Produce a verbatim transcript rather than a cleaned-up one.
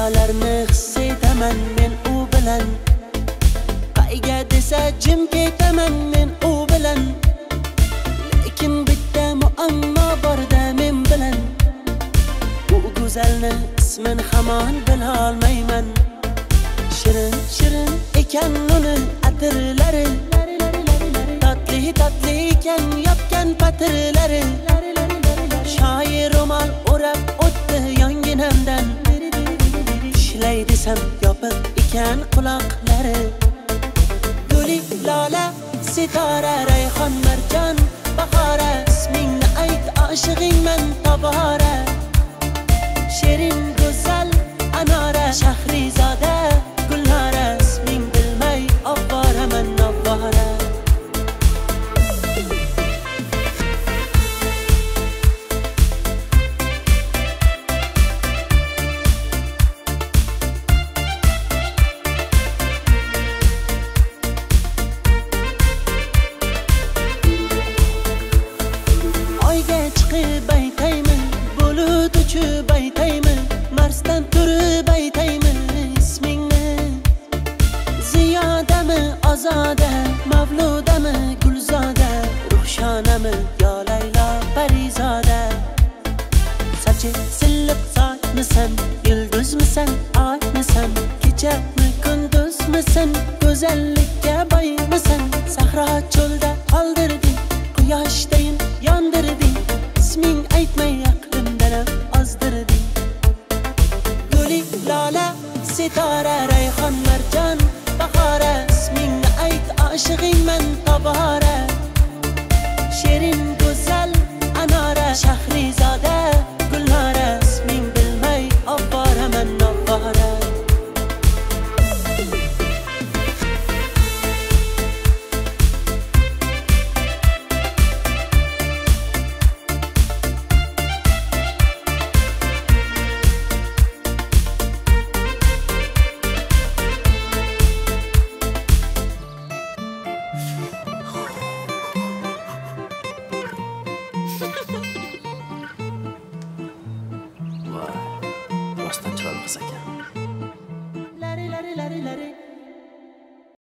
nimalarni his etaman men u bilan. Qayga desa jim ketaman men u bilan. Lekin bitta muammo borda men bilan. Bu go'zalni ismin hamon bila olmayman. Shirin shirin ekan uni atirlari, tatli tatli ekan yopgan patirlari. Shoir ro'mol o'rab o'tdi yonginamdan. Ishlay desam yopiq ekan quloqlari. Guli lola sitora rayhon marjon bahora, ismingni ayt oshig'ingman tobora. Shirin go'zal anora Shahrizoda Gulnora, isming bilmay ovoraman ovora. Oyga chiqib aytaymi, bulut uchib aytaymi, Marsdan turib aytaymi ismingni. Ziyodami, ozoda, mavludami, gulzoda, ruhshonami, yo Laylo Parizoda. Sochi silliq sochmisan, yulduzmisan, oymisan, kechami, kunduzmisan, go'zallikka boymisan. Sahro cho'lda qoldirding, quyoshdayin yondirding, isming aytmay aqlimdan ozdirding. Guli lola sitora rayhon marjon bahora, ismingni ayt oshig'ingman tobora. Shirin go'zal anora Shahrizoda Gulnora, isming bilmay ovoraman ovora. Rostdan chiroyli qiz ekan.